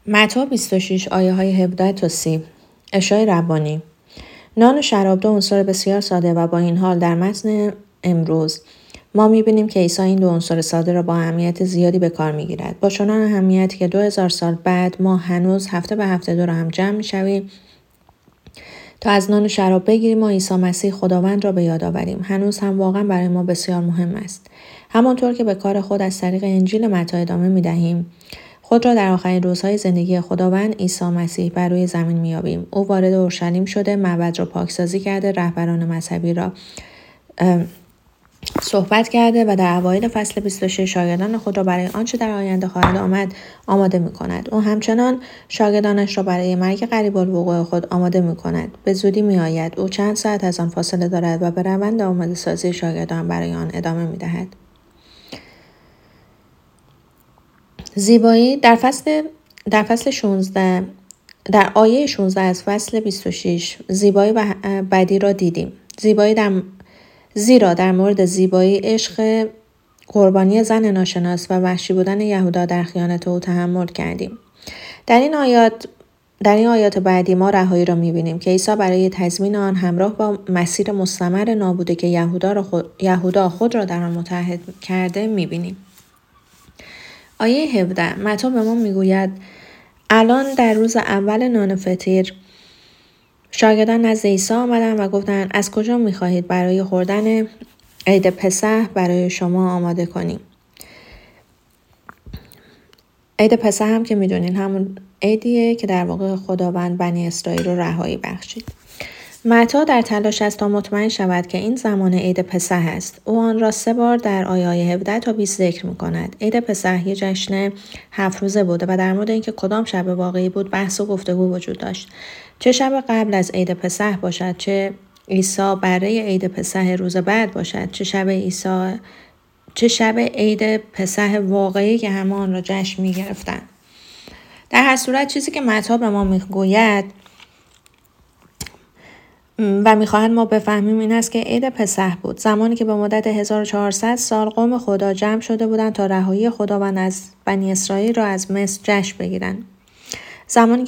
متی 26 آیه های 17 تا 30. اشای ربانی. نان و شراب دو عنصر بسیار ساده و با این حال در متن امروز ما می‌بینیم که عیسی این دو عنصر ساده را با اهمیت زیادی به کار می‌گیرد. با چنان اهمیتی که 2000 سال بعد ما هنوز هفته به هفته دور هم جمع می‌شویم تا از نان و شراب بگیریم و عیسی مسیح خداوند را به یاد آوریم. هنوز هم واقعا برای ما بسیار مهم است. همانطور که به کار خود از طریق انجیل متی ادامه می‌دهیم، خود را در آخرین روزهای زندگی خداوند عیسی مسیح بر روی زمین می‌یابیم. او وارد اورشلیم شده، معبد را پاکسازی کرده، رهبران مذهبی را صحبت کرده و در اوایل فصل 26 شاگردان خود را برای آنچه در آینده خواهد آمد آماده می‌کند. او همچنان شاگردانش را برای مرگ قریب الوقوع خود آماده می‌کند. به زودی می‌آید. او چند ساعت از آن فاصله دارد و به روند آماده سازی شاگردان برای آن ادامه می‌دهد. زیبایی در فصل 16 در آیه 16 از فصل 26 زیبایی و بدی را دیدیم. زیرا در مورد زیبایی عشق قربانی زن ناشناس و وحشی بودن یهودا در خیانت او تحمل کردیم. در این آیات بعدی ما رهایی را می‌بینیم که عیسی برای تضمین آن همراه با مسیر مستمر نابوده که یهودا خود را در آن متحد کرده می‌بینیم. آیه 17 متی به ما میگوید الان در روز اول نان فطیر شاگردان نزد عیسی آمدند و گفتند از کجا میخواهید برای خوردن عید پسح برای شما آماده کنیم. عید پسح هم که میدونین همون عیدیه که در واقع خداوند بنی اسرائیل رو رهایی بخشید. متی در تلاش است تا مطمئن شود که این زمان عید پسح است. او آن را 3 بار در آیه‌های 17 تا 20 ذکر می‌کند. عید پسح یک جشن 7 روزه بوده و در مورد اینکه کدام شب واقعی بود بحث و گفتگو وجود داشت. چه شب قبل از عید پسح باشد، چه عیسی برای عید پسح روز بعد باشد، چه شب عید پسح واقعی که همه آن را جشن می‌گرفتند. در هر صورت چیزی که متی به ما میگوید و میخواهند ما بفهمیم این است که عید پسح بود، زمانی که به مدت 1400 سال قوم خدا جمع شده بودند تا رهایی خداوند از بنی اسرائیل را از مصر جشن بگیرند. زمانی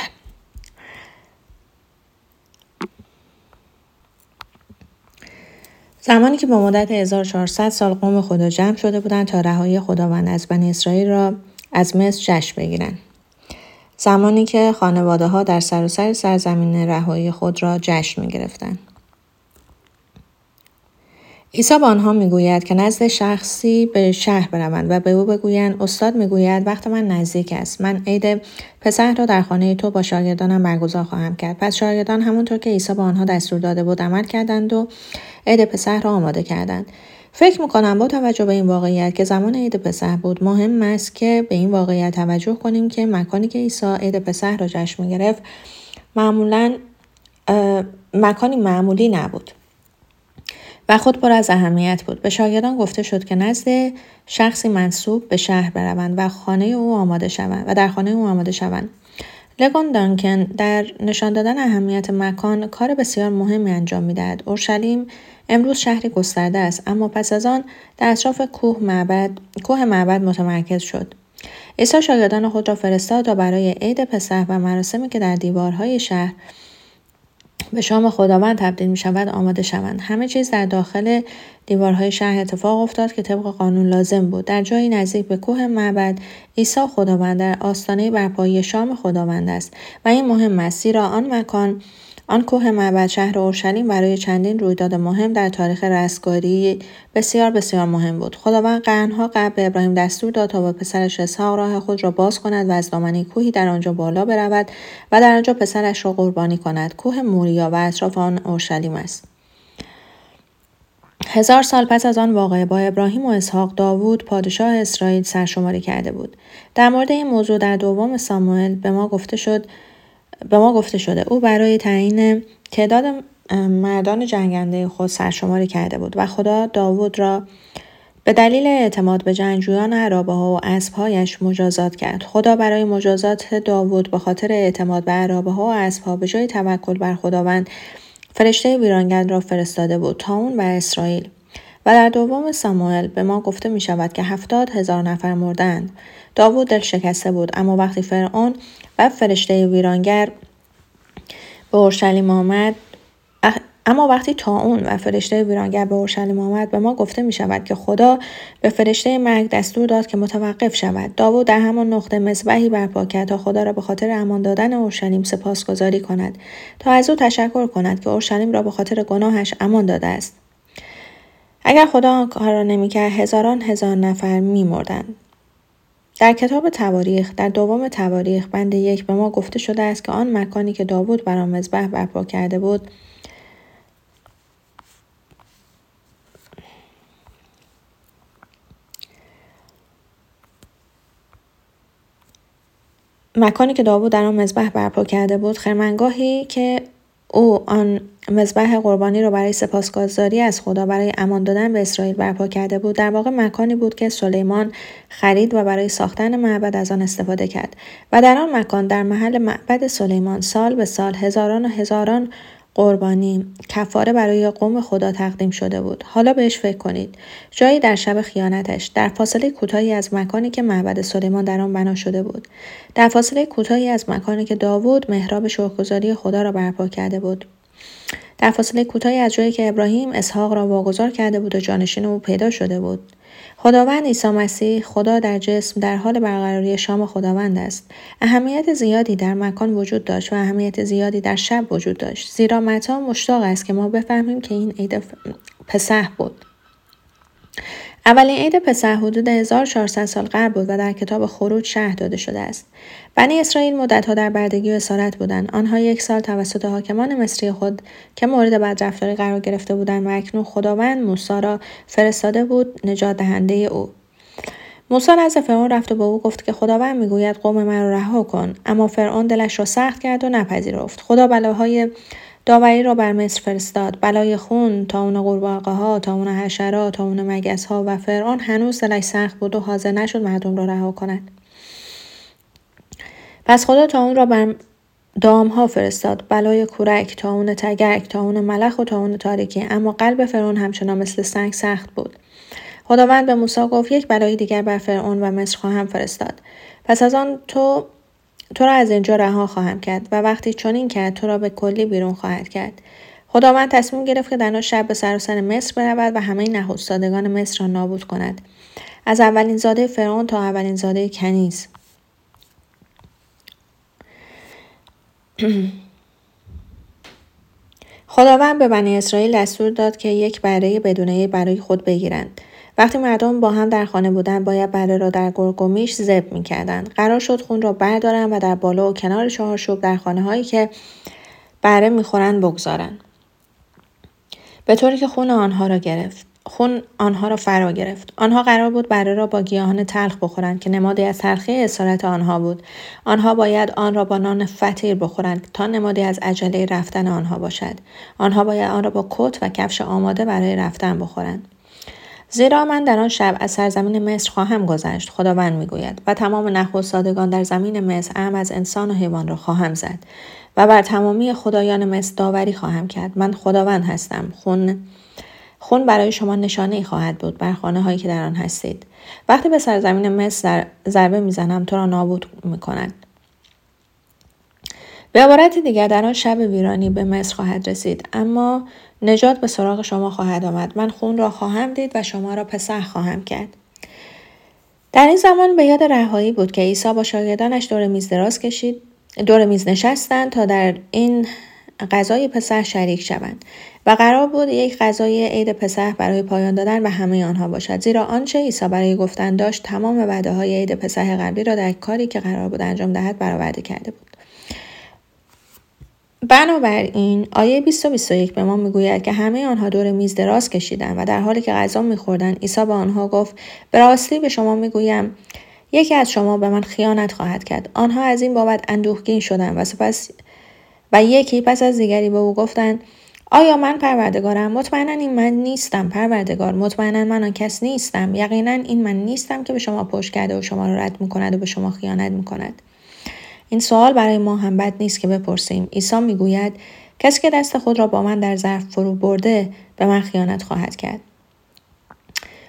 که به مدت 1400 سال قوم خدا جمع شده بودند تا رهایی خداوند از بنی اسرائیل را از مصر جشن بگیرند. زمانی که خانواده‌ها در سراسر سرزمین رهایی خود را جشن می‌گرفتند. عیسی به آنها می‌گوید که نزد شخصی به شهر بروند و به او بگویند استاد می‌گوید وقت من نزدیک است. من عید پسح را در خانه تو با شاگردانم برگزار خواهم کرد. پس شاگردان همونطور که عیسی به آنها دستور داده بود عمل کردند و عید پسح را آماده کردند. فکر می‌کنم با توجه به این واقعیت که زمان عید پسح بود مهم است که به این واقعیت توجه کنیم که مکانی که عیسی عید پسح را جشن می‌گرفت مکانی معمولی نبود و خود پر از اهمیت بود. به شاگردان گفته شد که نزد شخصی منسوب به شهر بروند و در خانه او آماده شوند. لگون دانکن در نشان دادن اهمیت مکان کار بسیار مهمی انجام می‌دهد. اورشلیم امروز شهری گسترده است، اما پس از آن در اطراف کوه معبد متمرکز شد. عیسی شاگردان خود را فرستاد تا برای عید پسح و مراسمی که در دیوارهای شهر به شام خداوند تبدیل می‌شود آماده شوند. همه چیز در داخل دیوارهای شهر اتفاق افتاد که طبق قانون لازم بود. در جایی نزدیک به کوه معبد عیسی خداوند در آستانه برپایی شام خداوند است و این مهم است زیرا آن کوه معبد شهر اورشلیم برای چندین رویداد مهم در تاریخ رستگاری بسیار بسیار مهم بود. خداوند قرنها قبل به ابراهیم دستور داد تا با پسرش اسحاق راه خود را باز کند و از دامنه کوهی در آنجا بالا برود و در آنجا پسرش را قربانی کند. کوه موریا و اطراف آن اورشلیم است. 1000 سال پس از آن واقعه با ابراهیم و اسحاق داوود پادشاه اسرائیل سرشماری کرده بود. در مورد این موضوع در دوم ساموئل به ما گفته شده او برای تعیین تعداد مردان جنگنده خود سرشماری کرده بود و خدا داوود را به دلیل اعتماد به جنگجویان عرابه‌ها و اسب‌هایش مجازات کرد. خدا برای مجازات داوود به خاطر اعتماد به عرابه‌ها و اسب‌ها به جای توکل بر خداوند فرشته ویرانگر را فرستاده بود تا اون بر اسرائیل و در دوم ساموئل به ما گفته می شود که 70,000 نفر مردند. داوود دل شکسته بود، اما وقتی فرعون و فرشته ویرانگر به اورشلیم آمد وقتی طاعون و فرشته ویرانگر به اورشلیم آمد به ما گفته می شود که خدا به فرشته مرگ دستور داد که متوقف شود. داوود در همان نقطه مذبحی برپا کرد تا خدا را به خاطر امان دادن اورشلیم سپاسگزاری کند، تا از او تشکر کند که اورشلیم را به خاطر گناهش امان داده است. اگر خدا آن کار را نمی‌کرد، هزاران هزار نفر می‌مردند. در کتاب تواریخ، در دوم تواریخ بند 1 به ما گفته شده است که آن مکانی که داوود بر آن مذبح برپا کرده بود خرمنگاهی که او آن مذبح قربانی را برای سپاسگزاری از خدا برای امان دادن به اسرائیل برپا کرده بود، در واقع مکانی بود که سلیمان خرید و برای ساختن معبد از آن استفاده کرد و در آن مکان، در محل معبد سلیمان، سال به سال هزاران و هزاران قربانی کفاره برای قوم خدا تقدیم شده بود. حالا بهش فکر کنید. جایی در شب خیانتش، در فاصله کوتاهی از مکانی که معبد سلیمان در آن بنا شده بود، در فاصله کوتاهی از مکانی که داوود محراب شکرگزاری خدا را برپا کرده بود، در فاصله کوتاهی از جایی که ابراهیم اسحاق را واگذار کرده بود و جانشین او پیدا شده بود. خداوند عیسی مسیح، خدا در جسم، در حال برقراری شام خداوند است. اهمیت زیادی در مکان وجود داشت و اهمیت زیادی در شب وجود داشت، زیرا متی مشتاق است که ما بفهمیم که این عید پسح بود. اولین عید پسح حدود 1400 سال قبل بود و در کتاب خروج شرح داده شده است. بنی اسرائیل مدتها در بردگی و اسارت بودند. آنها 1 سال توسط حاکمان مصری خود که مورد بدرفتاری قرار گرفته بودند و اکنون خداوند موسی را فرستاده بود نجات دهنده او. موسی نزد فرعون رفت و به او گفت که خداوند میگوید قوم من را رها کن، اما فرعون دلش را سخت کرد و نپذیرفت. خدا بلاهای داوری را بر مصر فرستاد، بلای خون، طاعون قورباغه‌ها، طاعون حشرات، طاعون مگس‌ها، و فرعون هنوز دلش سخت بود و حاضر نشد مردم را رها کند. پس خدا طاعون را بر دامها فرستاد، بلای کورک، طاعون تگرگ، طاعون ملخ و طاعون تاریکی، اما قلب فرعون همچنان مثل سنگ سخت بود. خداوند به موسی گفت 1 بلای دیگر بر فرعون و مصر خواهم فرستاد. پس از آن تو را از اینجا رها خواهم کرد و وقتی چنین کرد تو را به کلی بیرون خواهد کرد. خداوند تصمیم گرفت که در آن شب به سراسر مصر برود و همه نخستادگان مصر را نابود کند، از اولین زاده فرعون تا اولین زاده کنیز. خداوند به بنی اسرائیل دستور داد که 1 بره بدون عیب برای خود بگیرند. وقتی مردم با هم در خانه بودند باید بره را در گرگ و میش ذبح می‌کردند. قرار شد خون را بردارند و در بالا و کنار چهارچوب در خانه‌هایی که بره می‌خورند بگذارند، به طوری که خون آنها را فرا گرفت. آنها قرار بود بره را با گیاهان تلخ بخورند که نمادی از تلخی اسارت آنها بود. آنها باید آن را با نان فطیر بخورند تا نمادی از عجله رفتن آنها باشد. آنها باید آن را با کت و کفش آماده برای رفتن بخورند. زیرا من در آن شب از سرزمین مصر خواهم گذشت، خداوند میگوید، و تمام نخستادگان در زمین مصر، اعم از انسان و حیوان را خواهم زد و بر تمامی خدایان مصر داوری خواهم کرد. من خداوند هستم. خون برای شما نشانه‌ای خواهد بود بر خانه‌هایی که در آن هستید. وقتی به سرزمین مصر ضربه میزنم تو را نابود میکند. به عبارت دیگر در آن شب ویرانی به مصر خواهد رسید، اما نجات به سراغ شما خواهد آمد. من خون را خواهم دید و شما را پسح خواهم کرد. در این زمان به یاد رهایی بود که عیسی با شاگردانش دور میز نشستند تا در این غذای پسح شریک شوند و قرار بود 1 غذای عید پسح برای پایان دادن به همه آنها باشد، زیرا آنچه عیسی برای گفتن داشت تمام وعده‌های عید پسح قبلی را در کاری که قرار بود انجام دهد برآورده کرده بود. بنابراین آیه 20 و 21 به ما میگوید که همه آنها دور میز دراز کشیدند و در حالی که غذا می‌خوردند عیسی به آنها گفت به راستی به شما میگویم یکی از شما به من خیانت خواهد کرد. آنها از این بابت اندوهگین شدند و یکی پس از دیگری به او گفتند آیا من پروردگارم؟ مطمئنا این من نیستم پروردگار. مطمئنا من آن کس نیستم. یقینا این من نیستم که به شما پشت کرده و شما را رد می‌کند و به شما خیانت می‌کند. این سوال برای ما هم بد نیست که بپرسیم. عیسی میگوید کسی که دست خود را با من در ظرف فرو برده به من خیانت خواهد کرد.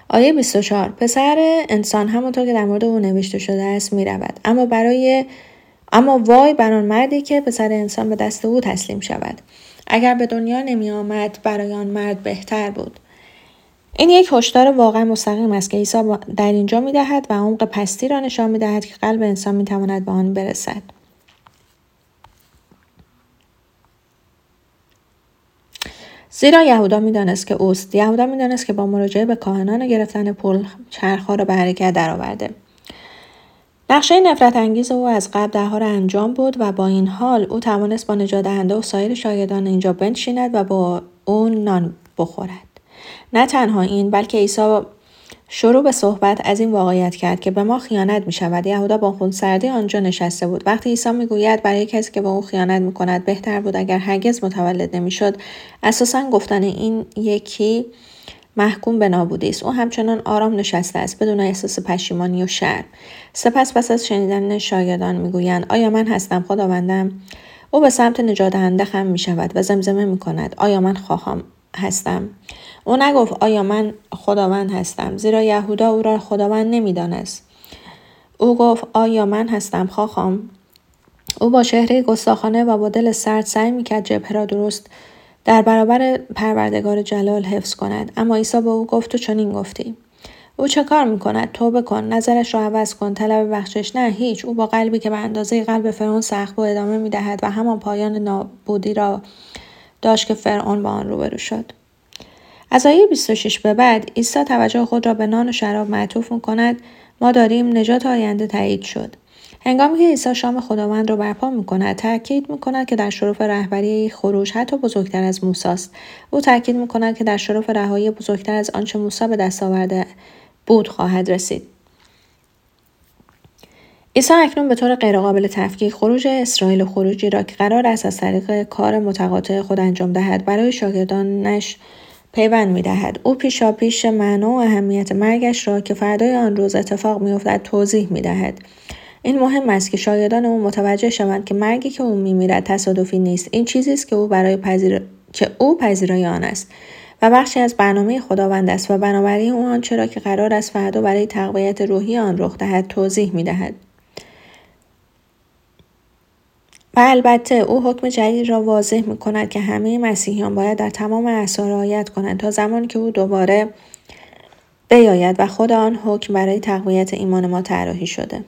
آیه 24 پسر انسان همونطور که در مورد او نوشته شده است میرود، اما وای بر آن مردی که پسر انسان به دست او تسلیم شود. اگر به دنیا نمی آمد برای آن مرد بهتر بود. این یک هشدار واقعا مستقیم است که عیسی در اینجا می‌دهد و عمق پستی را نشان می‌دهد که قلب انسان می‌تواند به آن برسد. زیرا یهودا می‌دانست که اوست. یهودا می‌دانست که با مراجعه به کاهنان و گرفتن پول چرخ‌ها را به حرکت درآورده. نقشه نفرت انگیز او از قبل درها را انجام بود و با این حال او توانست با نجات دهنده و سایر شاگردان اینجا بنشیند و با او نان بخورد. نه تنها این، بلکه عیسی شروع به صحبت از این واقعیت کرد که به ما خیانت می شود. یهودا با خونسردی آنجا نشسته بود. وقتی عیسی می گوید برای کسی که به او خیانت می کند بهتر بود اگر هرگز متولد نمی شد، اساساً گفتن این یکی محکوم به نابودی است. او همچنان آرام نشسته است بدون احساس پشیمانی و شرم. سپس پس از شنیدن شاگردان می گویند آیا من هستم خداوندم؟ او به سمت نجات دهنده خم می شود و زمزمه می کند آیا من خواهم هستم؟ او نگفت آیا من خداوند هستم، زیرا یهودا او را خداوند نمی‌دانست. او گفت آیا من هستم خواهم. او با چهره گستاخانه و با دل سرد سعی می‌کرد جبهه را درست در برابر پروردگار جلال حفظ کند، اما عیسی به او گفت تو چنین گفتی. او چه کار می‌کند؟ توبه کن، نظرش را عوض کن، طلب بخشش نه هیچ. او با قلبی که به اندازه قلب فرعون سخت‌گو ادامه می‌دهد و همان پایان نابودی را داشت که فرعون با آن روبرو شد. از آیه 26 به بعد عیسی توجه خود را به نان و شراب معطوف می‌کند. ما داریم نجات آینده تایید شد. هنگامی که عیسی شام خداوند را برپا می‌کند، تأکید می‌کند که در شرف رهبری خروج حتی بزرگتر از موسی است. او تأکید می‌کند که در شرف رهایی بزرگتر از آنچه موسی به دست آورده بود خواهد رسید. عیسی اکنون به طور غیرقابل تفکیک خروج اسرائیل، خروجی را که قرار است از طریق کار متقاطع خود انجام دهد، برای شاگردانش پیوند می‌دهد. او پیشاپیش معنا و اهمیت مرگش را که فردای آن روز اتفاق می‌افتد توضیح می‌دهد. این مهم است که شاگردان او متوجه شوند که مرگی که او می‌میرد تصادفی نیست. این چیزی است که او پذیرای آن است و بخشی از برنامه خداوند است و بنابراین او آنچه را که قرار است فردا برای تقویت روحی آن رخ دهد توضیح می‌دهد. و البته او حکم جدید را واضح می‌کند که همه مسیحیان باید در تمام اعصار رعایت کنند تا زمانی که او دوباره بیاید و خود آن حکم برای تقویت ایمان ما طراحی شده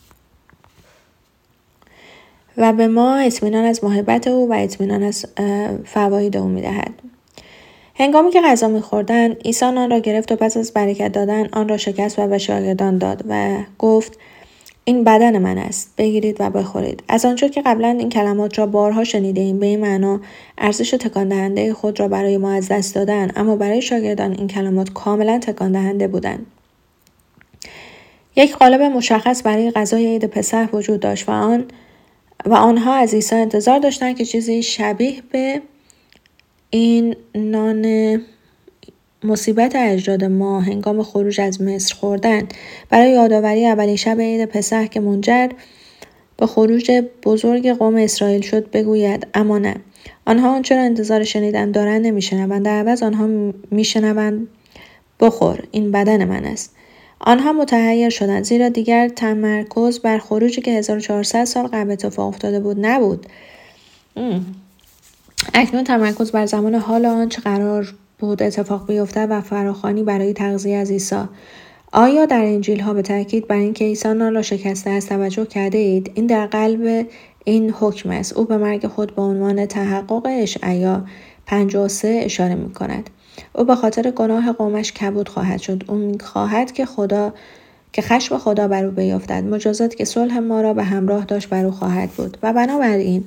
و به ما اطمینان از محبت او و اطمینان از فواید او می‌دهد. هنگامی که غذا می‌خوردند، عیسی آن را گرفت و پس از برکت دادن آن را شکست و به شاگردان داد و گفت این بدن من است، بگیرید و بخورید. از آنجا که قبلا این کلمات را بارها شنیده ایم، به این معنا ارزش تکان دهنده خود را برای ما از دست دادن، اما برای شاگردان این کلمات کاملا تکان دهنده بودند. یک قالب مشخص برای غذای عید پسح وجود داشت و آنها از عیسی انتظار داشتند که چیزی شبیه به این نان مصیبت اجداد ما هنگام خروج از مصر خوردن برای یادآوری اولین شب عید پسح که منجر به خروج بزرگ قوم اسرائیل شد بگوید، اما نه. آنها آنچه را انتظار شنیدن دارند نمیشنوند، در عوض آنها میشنوند بخور، این بدن من است. آنها متحیر شدند زیرا دیگر تمرکز بر خروجی که 1400 سال قبل اتفاق افتاده بود نبود. اکنون تمرکز بر زمان حال آنچه قرار بود اتفاق بیفتد و فراخوانی برای تغذیه از عیسی. آیا در انجیل ها به تاکید بر اینکه عیسی نان را شکسته است توجه کرده اید؟ این در قلب این حکم است. او به مرگ خود به عنوان تحقق اشعیا 53 اشاره می کند. او به خاطر گناه قومش کبود خواهد شد. او می‌خواهد که خشم خدا بر او بیفتد. مجازات که صلح ما را به همراه داشت بر او خواهد بود و بنابراین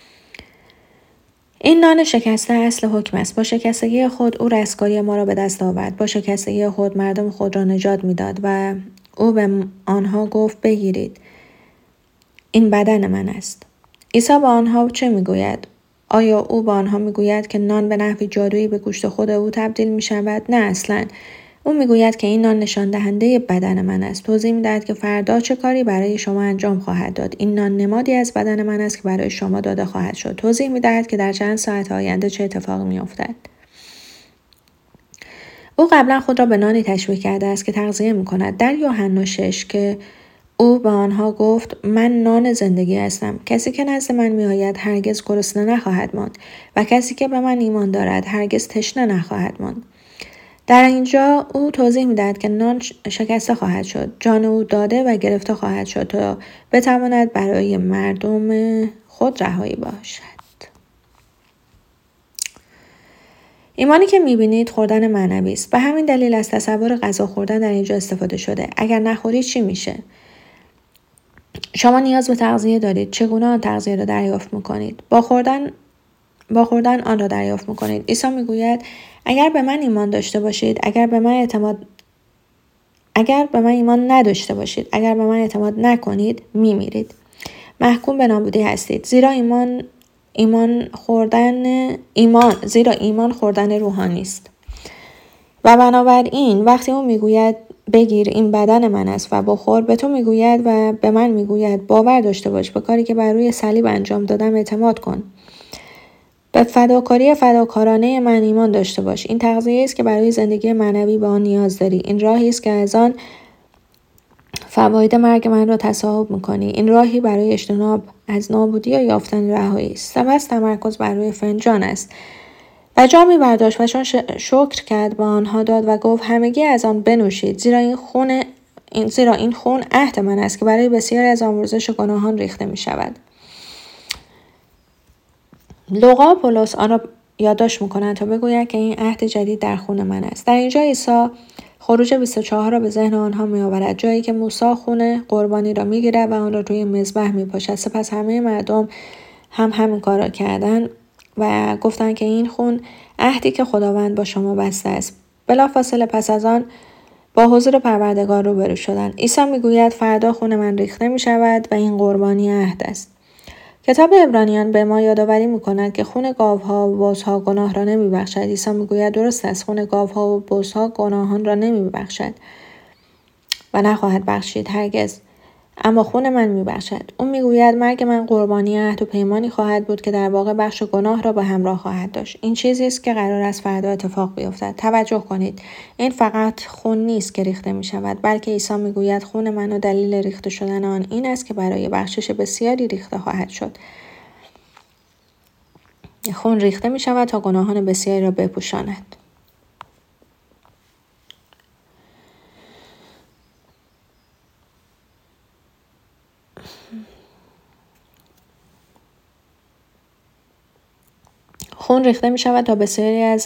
این نان شکسته اصل حکم است. با شکستگی خود او رستگاری ما را به دست آورد. با شکستگی خود مردم خود را نجات میداد و او به آنها گفت بگیرید، این بدن من است. عیسی با آنها چه میگوید؟ آیا او با آنها میگوید که نان به نحوی جادویی به گوشت خود او تبدیل می شود؟ نه اصلاً. او میگوید که این نان نشان دهنده بدن من است. توضیح میدهد که فردا چه کاری برای شما انجام خواهد داد. این نان نمادی از بدن من است که برای شما داده خواهد شد. توضیح میدهد که در چند ساعت آینده چه اتفاقی میافتد. او قبلا خود را به نانی تشبیه کرده است که تغذیه می‌کند. در یوحنا 6 که او به آنها گفت من نان زندگی هستم. کسی که نزد من میآید هرگز گرسنه نخواهد ماند و کسی که به من ایمان دارد هرگز تشنه نخواهد ماند. در اینجا او توضیح می‌دهد که نان شکسته خواهد شد، جان او داده و گرفته خواهد شد تا بتواند برای مردم خود رهایی باشد. ایمانی که می‌بینید خوردن معنوی است. به همین دلیل از تصور غذا خوردن در اینجا استفاده شده. اگر نخورید چی میشه؟ شما نیاز به تغذیه دارید. چگونه آن تغذیه را دریافت می‌کنید؟ با خوردن آن را دریافت می‌کنید. عیسی می‌گوید اگر به من ایمان داشته باشید، اگر به من ایمان نداشته باشید، اگر به من اعتماد نکنید، می‌میرید. محکوم به نابودی هستید. زیرا ایمان خوردن روحانی است. و بنابراین وقتی او میگوید بگیر این بدن من است و بخور، به تو میگوید و به من میگوید باور داشته باش، به کاری که بر روی صلیب انجام دادم اعتماد کن. به فداکارانه من ایمان داشته باش. این تغذیه است که برای زندگی معنوی به آن نیاز داری. این راهی است که از آن فواید مرگ من را تصاحب میکنی. این راهی برای اجتناب از نابودی یا یافتن رهایی است. سپس تمرکز بر روی فنجان است. و جامی برداشت و چون شکر کرد به آنها داد و گفت همگی از آن بنوشید، زیرا این خون عهد من است که برای بسیاری از آمرزش گناهان ریخته می شود. لوقا و پولس آن را یادداشت می‌کنند تا بگویند که این عهد جدید در خون من است. در اینجا عیسی خروج 24 را به ذهن آنها می‌آورد، جایی که موسی خون قربانی را می‌گیرد و آن را روی مذبح می‌پاشد. سپس همه مردم هم همین کار را کردند و گفتند که این خون عهدی که خداوند با شما بسته است. بلافاصله پس از آن با حضور پروردگار روبرو شدند. عیسی می‌گوید فردا خون من ریخته می‌شود و این قربانی عهد است. کتاب عبرانیان به ما یادآوری می‌کند که خون گاوها و بزها گناه را نمی‌بخشد. عیسی می‌گوید درست است، خون گاوها و بزها گناهان را نمی‌بخشد و نخواهد بخشید هرگز، اما خون من می‌بخشد. او می‌گوید مرگ من قربانی عهد و پیمانی خواهد بود که در واقع بخش گناه را به همراه خواهد داشت. این چیزی است که قرار است فردا اتفاق بیفتد. توجه کنید، این فقط خون نیست که ریخته می‌شود، بلکه عیسی می‌گوید خون من و دلیل ریخته شدن آن این است که برای بخشش بسیاری ریخته خواهد شد. خون ریخته می‌شود تا گناهان بسیاری را بپوشاند. خون ریخته می شود تا بسیاری از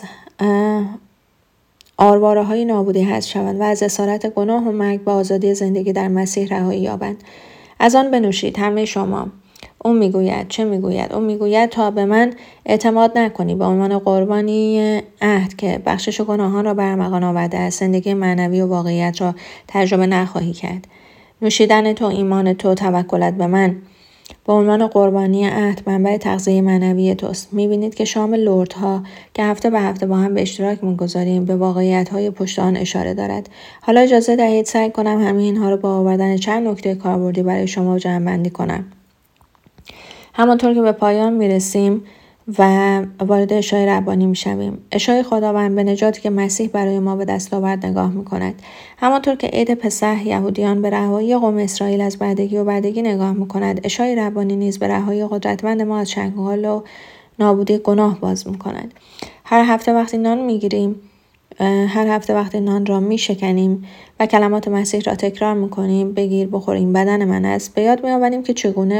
آرواره های نابودی حذف شوند و از اسارت گناه و مرگ به آزادی زندگی در مسیح رهایی یابند. از آن بنوشید همه شما. او میگوید چه میگوید؟ او میگوید تا به من اعتماد نکنی به عنوان قربانی عهد که بخشش گناهان را برمغان آورده است، زندگی معنوی و واقعیت را تجربه نخواهی کرد. نوشیدن تو، ایمان تو، توکلت به من به عنوان قربانی عهد منبع تغذیه معنوی توست. می‌بینید که شام لردها که هفته به هفته با هم به اشتراک می‌گذاریم به واقعیت‌های پشت آن اشاره دارد. حالا اجازه دهید سعی کنم همه اینها را با آوردن چند نکته کاربردی برای شما جمع‌بندی کنم. همانطور که به پایان می‌رسیم و وارد عشای ربانی می‌شویم، عشای خداوند به نجاتی که مسیح برای ما به دست آورد نگاه می‌کند. همانطور که عید پسح یهودیان به رهایی قوم اسرائیل از بردگی و بردگی نگاه می‌کند، عشای ربانی نیز به رهایی قدرتمند ما از چنگال و نابودی گناه باز می‌کند. هر هفته وقتی نان را می‌شکنیم و کلمات مسیح را تکرار می‌کنیم، بگیر بخور این بدن من است، به یاد می‌آوریم که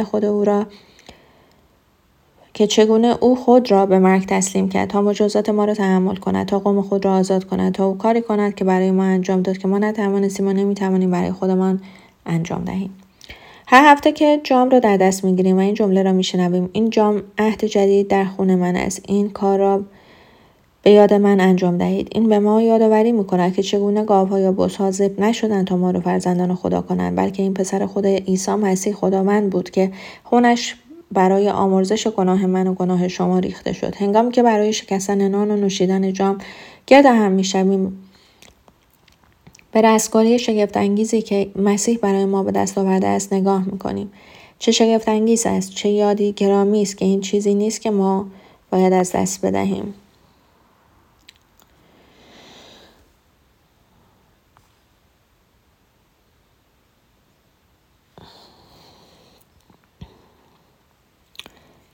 چگونه او خود را به مرگ تسلیم کرد تا مجازات ما را تحمل کند، تا قوم خود را آزاد کند، تا او کاری کند که برای ما انجام داد که ما نتوانستیم و نمیتوانیم برای خودمان انجام دهیم. هر هفته که جام را در دست میگیریم و این جمله را میشنویم، این جام عهد جدید در خون من است، این کار را به یاد من انجام دهید. این به ما یادآوری میکند که چگونه گاوها یا بزها ذبح نشدند تا ما را فرزندان خدا کنند، بلکه این پسر خود عیسی مسیح خداوند بود که خونش برای آمرزش گناه من و گناه شما ریخته شد. هنگامی که برای شکستن نان و نوشیدن جام گرد هم میشویم، به رستگاری شگفت‌انگیزی که مسیح برای ما به دست آورده است نگاه میکنیم. چه شگفت‌انگیز است، چه یادی گرامی است که این چیزی نیست که ما باید از دست بدهیم.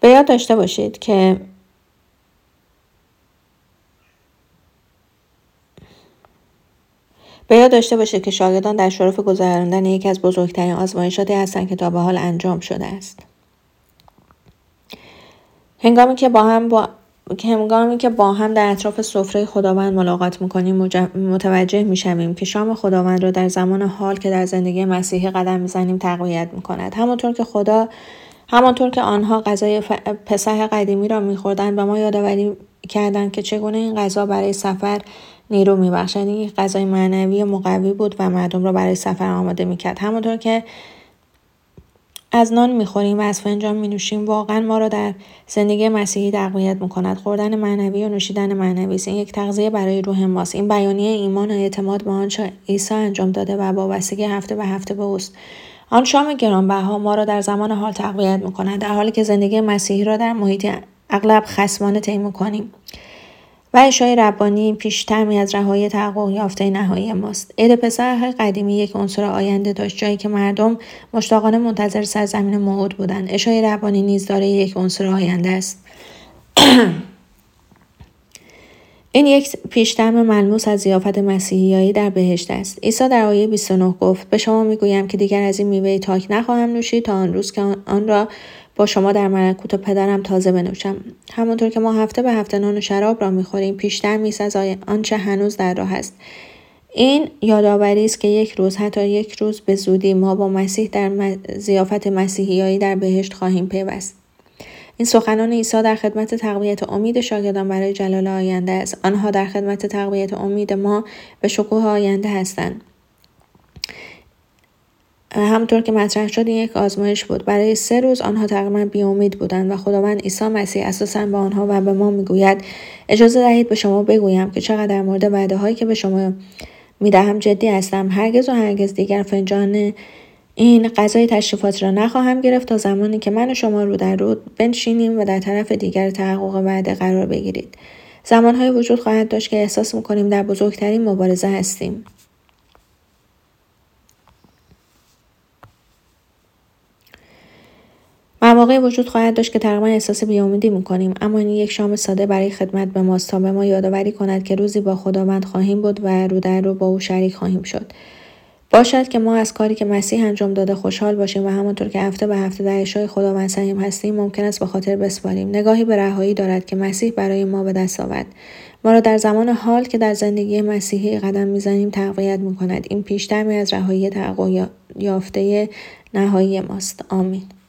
به یاد داشته باشید که شاگردان در شرف گذراندن یکی از بزرگترین آزمایشاتی هستند که تا به حال انجام شده است. هنگامی که با هم در اطراف سفره خداوند ملاقات می‌کنیم متوجه می‌شویم که شام خداوند را در زمان حال که در زندگی مسیحی قدم می‌زنیم تقویت می‌کند. همانطور که آنها غذای پسح قدیمی را می‌خوردند به ما یادآوری کردند که چگونه این غذا برای سفر نیرو می‌بخشد. این غذای معنوی مقوی بود و مردم را برای سفر آماده می‌کرد. همانطور که از نان می‌خوریم و از فنجان می‌نوشیم واقعا ما را در زندگی مسیحی تقویت می‌کند. خوردن معنوی و نوشیدن معنوی است. این یک تغذیه برای روح ماست. این بیانیه ایمان و اعتماد به آنچه عیسی انجام داده و وابستگی هفته به هفته به اوست. آن شام گرانبها ما را در زمان حال تقویت می‌کند، در حالی که زندگی مسیحی را در محیطی اغلب خصمانه طی می‌کنیم. و عشای ربانی پیش‌ترمی از رهایی تحقق یافته نهایی ماست. عید پسح قدیمی یک عنصر آینده داشت، جایی که مردم مشتاقانه منتظر سرزمین موعود بودند. عشای ربانی نیز دارای یک عنصر آینده است. این یک پیش‌ترم ملموس از ضیافت مسیحیایی در بهشت است. عیسی در آیه 29 گفت: به شما میگویم که دیگر از این میوه تاک نخواهم نوشید تا آن روز که آن را با شما در ملکوت پدرم تازه بنوشم. همانطور که ما هفته به هفته نان و شراب را میخوریم، پیشتر است از آنچه هنوز در راه است. این یادآوری است که یک روز، حتی یک روز به زودی، ما با مسیح در ضیافت مسیحیایی در بهشت خواهیم پیوست. این سخنان عیسی در خدمت تقویت امید شاگردان برای جلال آینده است. آنها در خدمت تقویت امید ما به شکوه آینده هستند. همونطور که مطرح شد این یک آزمایش بود. برای 3 روز آنها تقریبا بی‌امید بودند و خداوند عیسی مسیح اساساً به آنها و به ما میگوید: اجازه دهید به شما بگویم که چقدر در مورد وعده‌هایی که به شما میدهم جدی هستم. هرگز و هرگز دیگر فنجان این غذای تشریفات را نخواهم گرفت تا زمانی که من و شما رو در رو بنشینیم و در طرف دیگر تحقق وعده قرار بگیرید. زمان‌های وجود خواهد داشت که احساس می‌کنیم در بزرگترین مبارزه هستیم. مواقعی وجود خواهد داشت که تقریبا احساس بی‌امیدی می‌کنیم، اما این یک شام ساده برای خدمت به ماست تا به ما یادآوری کند که روزی با خداوند خواهیم بود و رو در رو با او شریک خواهیم شد. باشد که ما از کاری که مسیح انجام داده خوشحال باشیم و همانطور که هفته به هفته در عشای خداوند سهیم هستیم ممکن است به خاطر بسپاریم. نگاهی به رهایی دارد که مسیح برای ما به دست آورد. ما را در زمان حال که در زندگی مسیحی قدم می‌زنیم تقویت می‌کند. این پیش‌ترمی از رهایی تحقق یافته نهایی ماست. آمین.